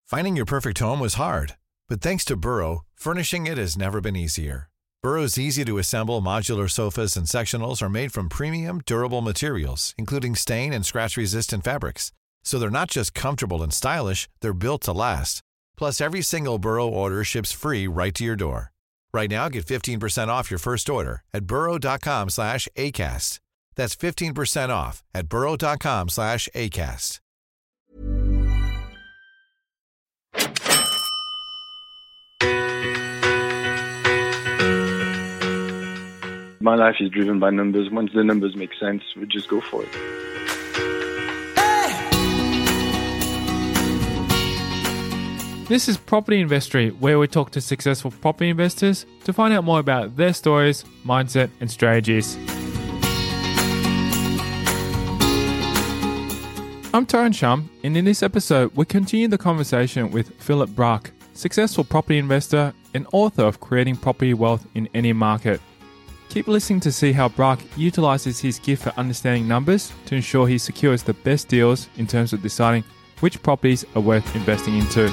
Finding your perfect home was hard, but thanks to Burrow, furnishing it has never been easier. Burrow's easy-to-assemble modular sofas and sectionals are made from premium, durable materials, including stain and scratch-resistant fabrics. So they're not just comfortable and stylish, they're built to last. Plus, every single Burrow order ships free right to your door. Right now, get 15% off your first order at burrow.com/ACAST. That's 15% off at burrow.com/ACAST. My life is driven by numbers. Once the numbers make sense, we just go for it. This is Property Investory, where we talk to successful property investors to find out more about their stories, mindset, and strategies. I'm Tyrone Shum, and in this episode, we continue the conversation with Philip Brach, successful property investor and author of Creating Property Wealth in Any Market. Keep listening to see how Brach utilizes his gift for understanding numbers to ensure he secures the best deals in terms of deciding which properties are worth investing into.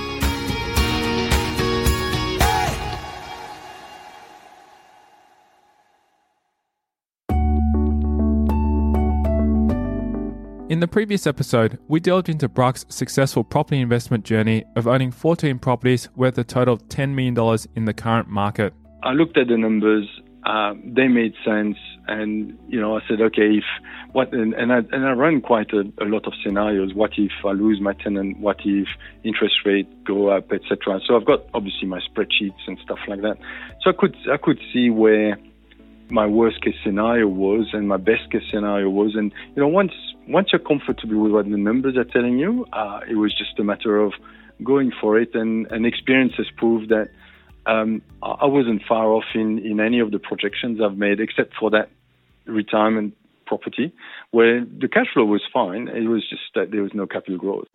In the previous episode, we delved into Brach's successful property investment journey of owning 14 properties worth a total of $10 million in the current market. I looked at the numbers, they made sense, and I said, okay, I run quite a lot of scenarios. What if I lose my tenant? What if interest rates go up, etc.? So I've got obviously my spreadsheets and stuff like that. So I could see where my worst case scenario was and my best case scenario was, and once you're comfortable with what the numbers are telling you, it was just a matter of going for it, and experience has proved that I wasn't far off in any of the projections I've made, except for that retirement property, where the cash flow was fine. It was just that there was no capital growth.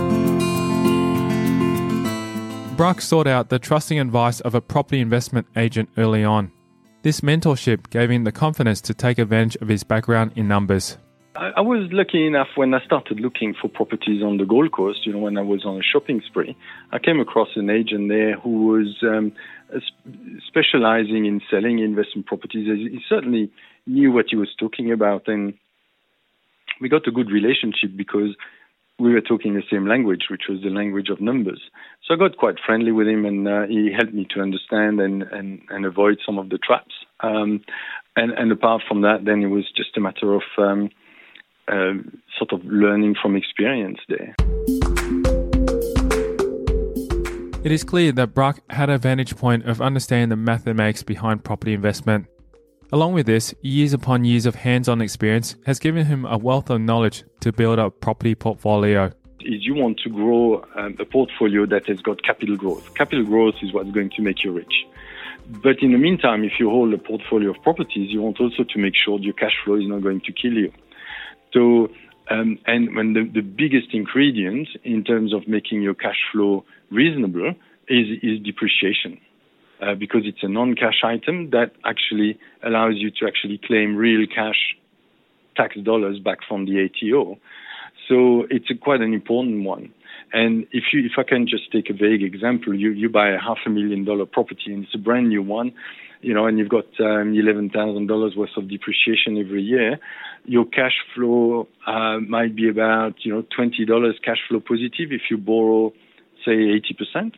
Brach sought out the trusting advice of a property investment agent early on. This mentorship gave him the confidence to take advantage of his background in numbers. I was lucky enough when I started looking for properties on the Gold Coast, when I was on a shopping spree. I came across an agent there who was specializing in selling investment properties. He certainly knew what he was talking about, and we got a good relationship because we were talking the same language, which was the language of numbers. So I got quite friendly with him, and he helped me to understand and avoid some of the traps. And apart from that, then it was just a matter of sort of learning from experience there. It is clear that Brach had a vantage point of understanding the mathematics behind property investment. Along with this, years upon years of hands-on experience has given him a wealth of knowledge to build a property portfolio. Is you want to grow a portfolio that has got capital growth. Capital growth is what's going to make you rich. But in the meantime, if you hold a portfolio of properties, you want also to make sure your cash flow is not going to kill you. So, and when the biggest ingredient in terms of making your cash flow reasonable is depreciation, because it's a non-cash item that actually allows you to actually claim real cash tax dollars back from the ATO. So it's quite an important one. And if I can just take a vague example, you buy a $500,000 property and it's a brand new one, and you've got $11,000 worth of depreciation every year, your cash flow might be about $20 cash flow positive if you borrow, say, 80%.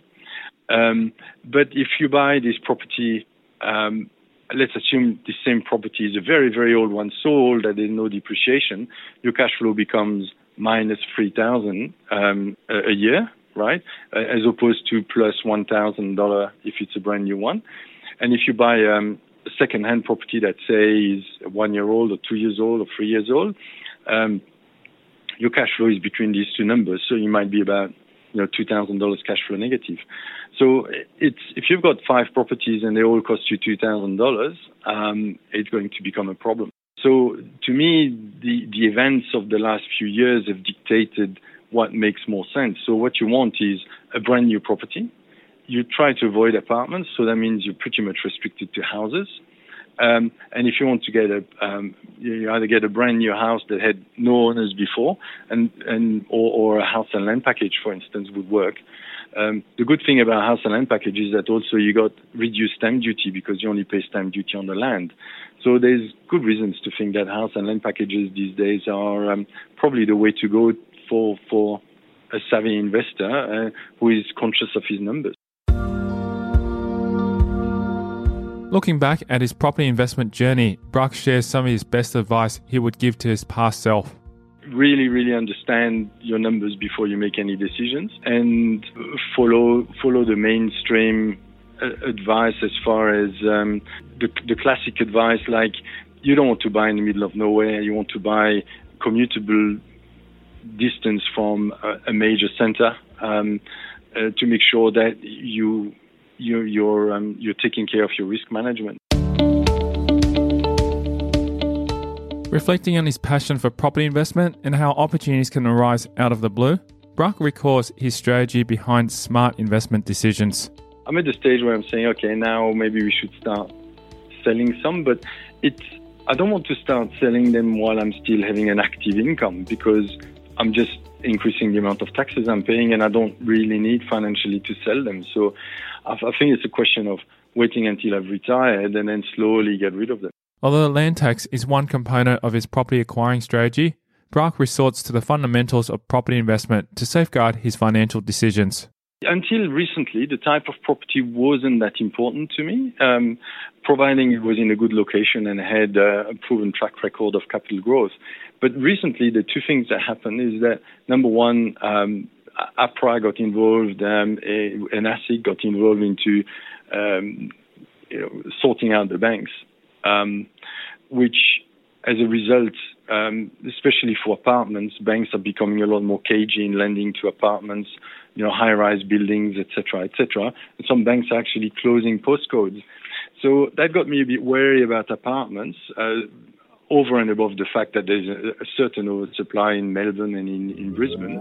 But if you buy this property, let's assume the same property is a very, very old one, so old that there's no depreciation, your cash flow becomes minus $3,000 a year, right? As opposed to plus $1,000 if it's a brand new one. And if you buy a second-hand property that, say, is 1 year old or 2 years old or 3 years old, your cash flow is between these two numbers. So you might be about $2,000 cash flow negative. So if you've got 5 properties and they all cost you $2,000, it's going to become a problem. So to me, the events of the last few years have dictated what makes more sense. So what you want is a brand new property. You try to avoid apartments, so that means you're pretty much restricted to houses. And if you want to get you either get a brand new house that had no owners before, or a house and land package, for instance, would work. The good thing about house and land package is that also you got reduced stamp duty because you only pay stamp duty on the land. So there's good reasons to think that house and land packages these days are probably the way to go for a savvy investor who is conscious of his numbers. Looking back at his property investment journey, Brock shares some of his best advice he would give to his past self. Really, really understand your numbers before you make any decisions, and follow the mainstream advice as far as the classic advice, like you don't want to buy in the middle of nowhere. You want to buy commutable distance from a major center to make sure that you're taking care of your risk management. Reflecting on his passion for property investment and how opportunities can arise out of the blue, Brock recalls his strategy behind smart investment decisions. I'm at the stage where I'm saying, okay, now maybe we should start selling some, but I don't want to start selling them while I'm still having an active income, because I'm just increasing the amount of taxes I'm paying and I don't really need financially to sell them. So I think it's a question of waiting until I've retired and then slowly get rid of them. Although the land tax is one component of his property acquiring strategy, Brock resorts to the fundamentals of property investment to safeguard his financial decisions. Until recently, the type of property wasn't that important to me, providing it was in a good location and had a proven track record of capital growth. But recently, the two things that happened is that, number one, APRA got involved, and ASIC got involved into sorting out the banks, which, as a result, especially for apartments, banks are becoming a lot more cagey in lending to apartments, high-rise buildings, etc., etc. And some banks are actually closing postcodes. So that got me a bit wary about apartments, over and above the fact that there's a certain oversupply in Melbourne and in Brisbane.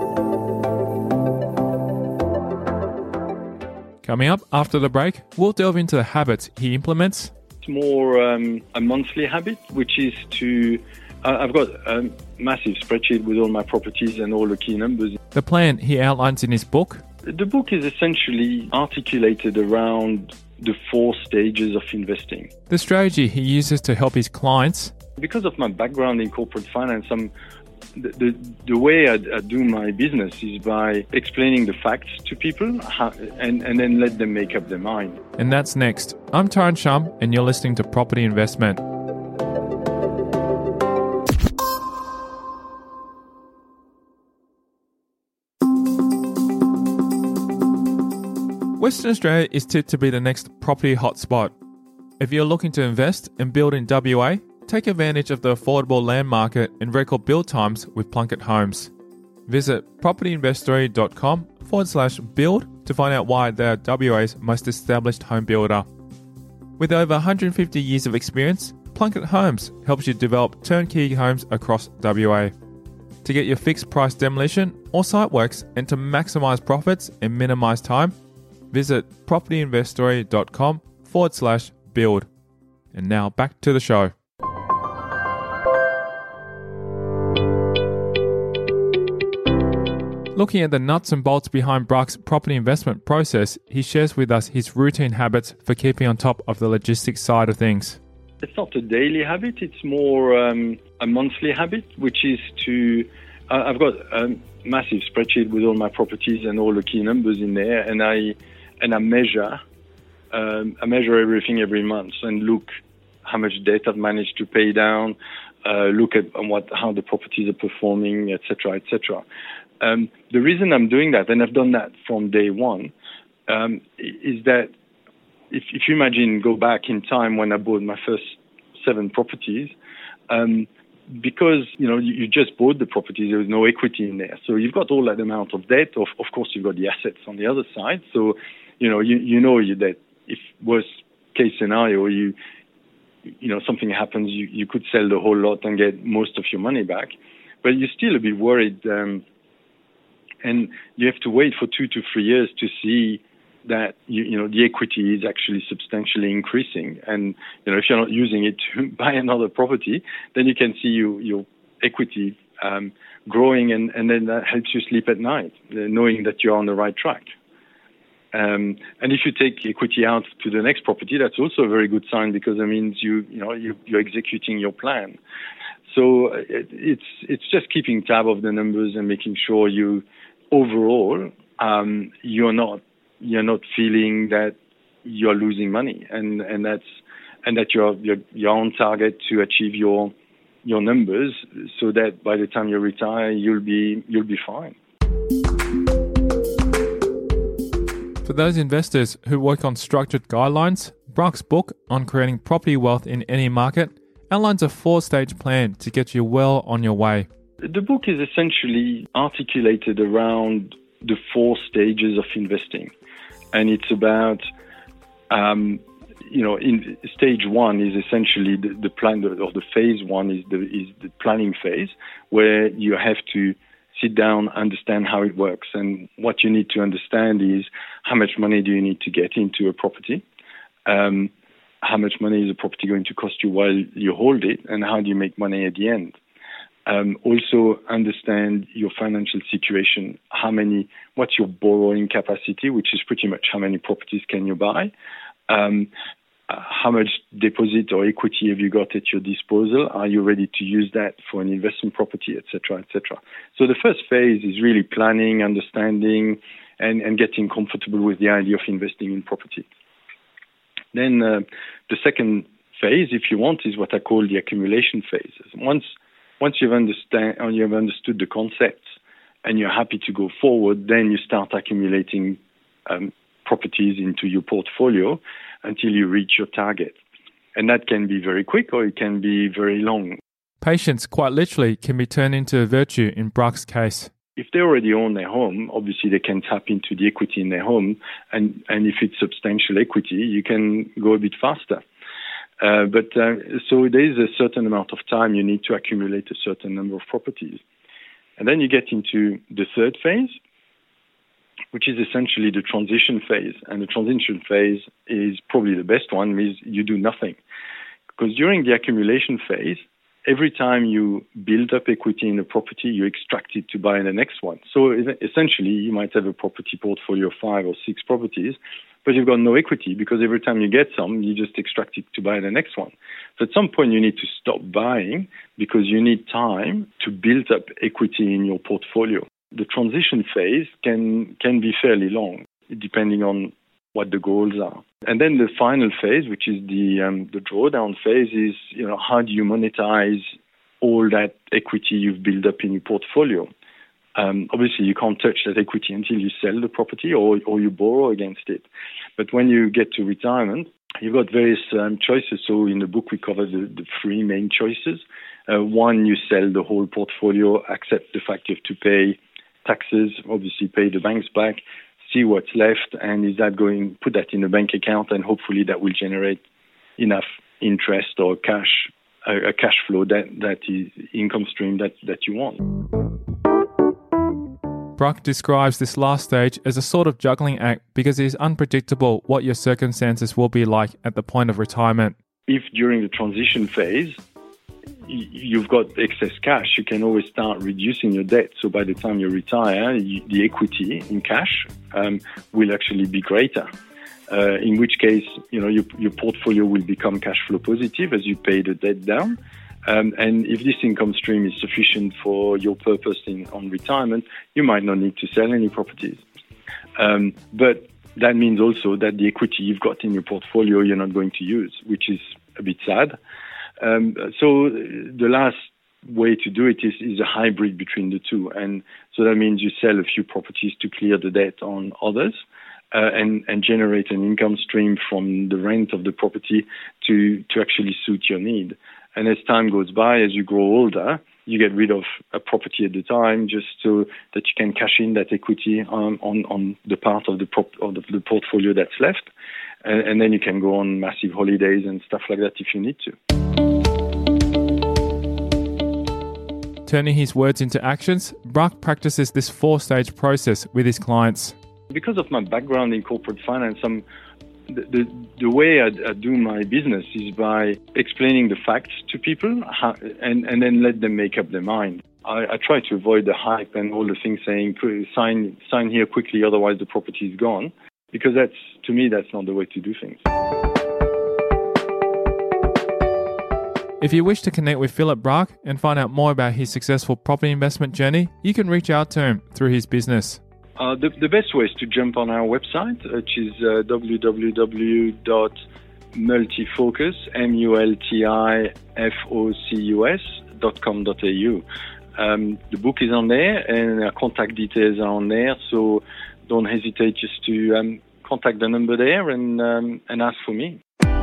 Coming up after the break, we'll delve into the habits he implements. It's more a monthly habit, which is to... I've got a massive spreadsheet with all my properties and all the key numbers. The plan he outlines in his book. The book is essentially articulated around the 4 stages of investing. The strategy he uses to help his clients. Because of my background in corporate finance, the way I do my business is by explaining the facts to people and then let them make up their mind. And that's next. I'm Tyron Shum, and you're listening to Property Investment. Western Australia is tipped to be the next property hotspot. If you're looking to invest and build in WA, take advantage of the affordable land market and record build times with Plunket Homes. Visit propertyinvestory.com/build to find out why they're WA's most established home builder. With over 150 years of experience, Plunket Homes helps you develop turnkey homes across WA. To get your fixed price demolition or site works and to maximise profits and minimise time, visit propertyinvestory.com/build. And now back to the show. Looking at the nuts and bolts behind Brock's property investment process, he shares with us his routine habits for keeping on top of the logistics side of things. It's not a daily habit, it's more a monthly habit, which is to... I've got a massive spreadsheet with all my properties and all the key numbers in there, and I measure everything every month and look how much debt I've managed to pay down, look at how the properties are performing, etc., etc. The reason I'm doing that, and I've done that from day one, is that if you imagine, go back in time when I bought my first 7 properties, because you just bought the properties, there was no equity in there, so you've got all that amount of debt. Of course, you've got the assets on the other side. So you know that if worst case scenario, something happens, you could sell the whole lot and get most of your money back, but you're still a bit worried, and you have to wait for 2 to 3 years to see that the equity is actually substantially increasing. And if you're not using it to buy another property, then you can see your equity growing, and then that helps you sleep at night, knowing that you're on the right track. And if you take equity out to the next property, that's also a very good sign, because that means you're executing your plan. So it's just keeping tab of the numbers and making sure you overall you're not feeling that you're losing money, and that you're on target to achieve your numbers, so that by the time you retire, you'll be fine. For those investors who work on structured guidelines, Brock's book on creating property wealth in any market outlines a 4-stage plan to get you well on your way. The book is essentially articulated around the 4 stages of investing, and it's about in stage 1 is essentially the plan, or the phase 1 is the planning phase, where you have to sit down, understand how it works. And what you need to understand is how much money do you need to get into a property, how much money is a property going to cost you while you hold it, and how do you make money at the end. Also understand your financial situation, what's your borrowing capacity, which is pretty much how many properties can you buy, how much deposit or equity have you got at your disposal? Are you ready to use that for an investment property, etc., etc.? So the first phase is really planning, understanding, and getting comfortable with the idea of investing in property. Then the second phase, if you want, is what I call the accumulation phase. Once you've understood the concepts and you're happy to go forward, then you start accumulating properties into your portfolio until you reach your target. And that can be very quick, or it can be very long. Patience, quite literally, can be turned into a virtue in Brock's case. If they already own their home, obviously they can tap into the equity in their home. And if it's substantial equity, you can go a bit faster. So there is a certain amount of time you need to accumulate a certain number of properties. And then you get into the third phase, which is essentially the transition phase. And the transition phase is probably the best one, means you do nothing. Because during the accumulation phase, every time you build up equity in a property, you extract it to buy the next one. So essentially, you might have a property portfolio of 5 or 6 properties, but you've got no equity, because every time you get some, you just extract it to buy the next one. So at some point, you need to stop buying, because you need time to build up equity in your portfolio. The transition phase can be fairly long, depending on what the goals are. And then the final phase, which is the drawdown phase, is how do you monetize all that equity you've built up in your portfolio? Obviously, you can't touch that equity until you sell the property or you borrow against it. But when you get to retirement, you've got various choices. So in the book, we cover the 3 main choices. One, you sell the whole portfolio, accept the fact you have to pay taxes, obviously pay the banks back, see what's left, and put that in a bank account, and hopefully that will generate enough interest or a cash flow that is income stream that you want. Brock describes this last stage as a sort of juggling act, because it is unpredictable what your circumstances will be like at the point of retirement. If during the transition phase you've got excess cash, you can always start reducing your debt. So by the time you retire, the equity in cash will actually be greater. In which case, your portfolio will become cash flow positive as you pay the debt down. And if this income stream is sufficient for your purpose on retirement, you might not need to sell any properties. But that means also that the equity you've got in your portfolio you're not going to use, which is a bit sad. So the last way to do it is a hybrid between the two. And so that means you sell a few properties to clear the debt on others and generate an income stream from the rent of the property to actually suit your need. And as time goes by, as you grow older, you get rid of a property at a time just so that you can cash in that equity on the part of the portfolio that's left. And then you can go on massive holidays and stuff like that if you need to. Turning his words into actions, Brock practices this 4-stage process with his clients. Because of my background in corporate finance, the way I do my business is by explaining the facts to people and then let them make up their mind. I try to avoid the hype and all the things saying, sign here quickly, otherwise the property is gone. Because to me, that's not the way to do things. If you wish to connect with Philip Brach and find out more about his successful property investment journey, you can reach out to him through his business. The best way is to jump on our website, which is www.multifocus.com.au. The book is on there and our contact details are on there, so don't hesitate just to contact the number there and ask for me.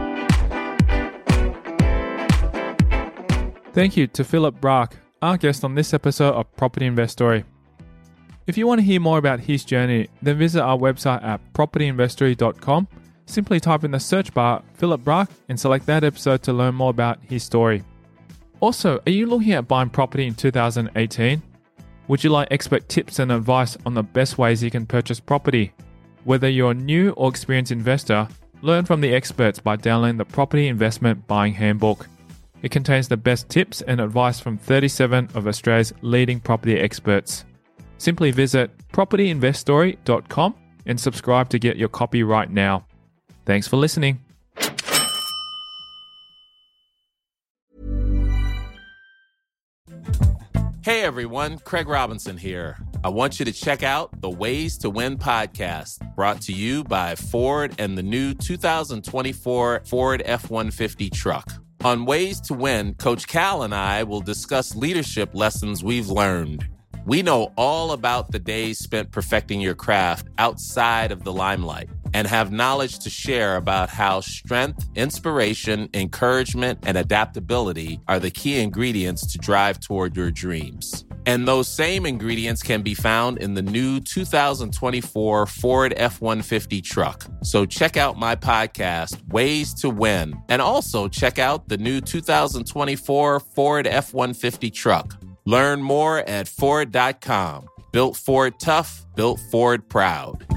Thank you to Philip Brach, our guest on this episode of Property Investory. If you want to hear more about his journey, then visit our website at propertyinvestory.com. Simply type in the search bar Philip Brach and select that episode to learn more about his story. Also, are you looking at buying property in 2018? Would you like expert tips and advice on the best ways you can purchase property? Whether you're a new or experienced investor, learn from the experts by downloading the Property Investment Buying Handbook. It contains the best tips and advice from 37 of Australia's leading property experts. Simply visit propertyinvestory.com and subscribe to get your copy right now. Thanks for listening. Hey everyone, Craig Robinson here. I want you to check out the Ways to Win podcast, brought to you by Ford and the new 2024 Ford F-150 truck. On Ways to Win, Coach Cal and I will discuss leadership lessons we've learned. We know all about the days spent perfecting your craft outside of the limelight and have knowledge to share about how strength, inspiration, encouragement, and adaptability are the key ingredients to drive toward your dreams. And those same ingredients can be found in the new 2024 Ford F-150 truck. So check out my podcast, Ways to Win, and also check out the new 2024 Ford F-150 truck. Learn more at Ford.com. Built Ford tough, built Ford proud.